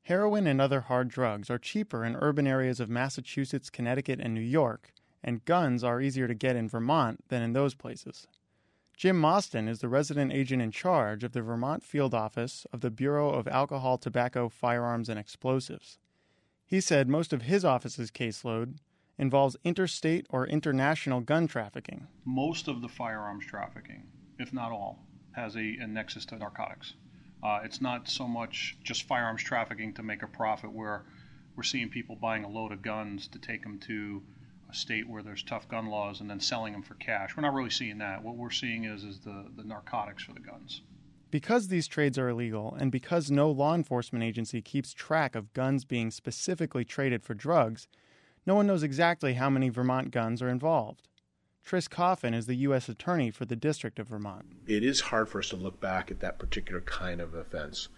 Heroin and other hard drugs are cheaper in urban areas of Massachusetts, Connecticut, and New York, and guns are easier to get in Vermont than in those places. Jim Mostyn is the resident agent in charge of the Vermont field office of the Bureau of Alcohol, Tobacco, Firearms, and Explosives. He said most of his office's caseload involves interstate or international gun trafficking. Most of the firearms trafficking, if not all, has a nexus to narcotics. It's not so much just firearms trafficking to make a profit where we're seeing people buying a load of guns to take them to a state where there's tough gun laws and then selling them for cash. We're not really seeing that. What we're seeing is the narcotics for the guns. Because these trades are illegal and because no law enforcement agency keeps track of guns being specifically traded for drugs, no one knows exactly how many Vermont guns are involved. Tris Coffin is the U.S. Attorney for the District of Vermont. It is hard for us to look back at that particular kind of offense.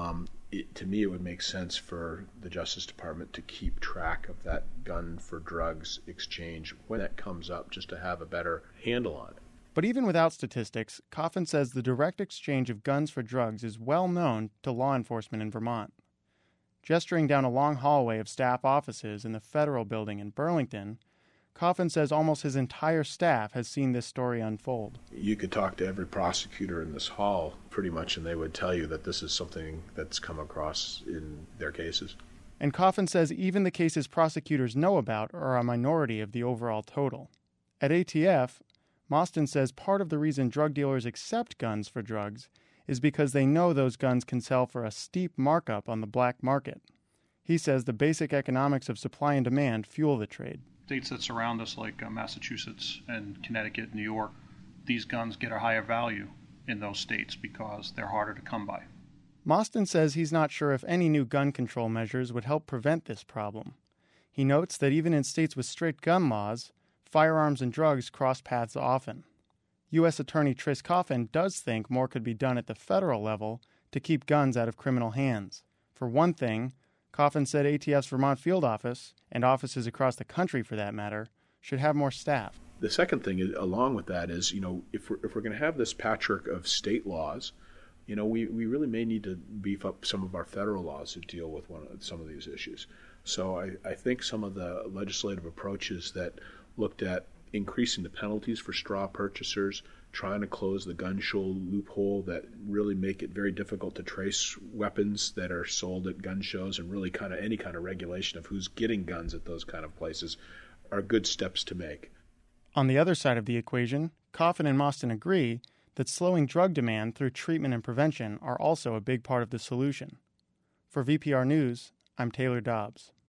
To me, it would make sense for the Justice Department to keep track of that gun for drugs exchange when that comes up, just to have a better handle on it. But even without statistics, Coffin says the direct exchange of guns for drugs is well known to law enforcement in Vermont. Gesturing down a long hallway of staff offices in the Federal Building in Burlington, Coffin says almost his entire staff has seen this story unfold. You could talk to every prosecutor in this hall pretty much, and they would tell you that this is something that's come across in their cases. And Coffin says even the cases prosecutors know about are a minority of the overall total. At ATF, Mostyn says part of the reason drug dealers accept guns for drugs is because they know those guns can sell for a steep markup on the black market. He says the basic economics of supply and demand fuel the trade. States that surround us like Massachusetts and Connecticut, New York, these guns get a higher value in those states because they're harder to come by. Mostyn says he's not sure if any new gun control measures would help prevent this problem. He notes that even in states with strict gun laws, firearms and drugs cross paths often. U.S. Attorney Tris Coffin does think more could be done at the federal level to keep guns out of criminal hands. For one thing, Coffin said ATF's Vermont field office, and offices across the country for that matter, should have more staff. The second thing is, along with that is, if we're going to have this patchwork of state laws, we really may need to beef up some of our federal laws to deal with some of these issues. So I think some of the legislative approaches that looked at increasing the penalties for straw purchasers, trying to close the gun show loophole that really make it very difficult to trace weapons that are sold at gun shows, and really kind of any kind of regulation of who's getting guns at those kind of places are good steps to make. On the other side of the equation, Coffin and Mostyn agree that slowing drug demand through treatment and prevention are also a big part of the solution. For VPR News, I'm Taylor Dobbs.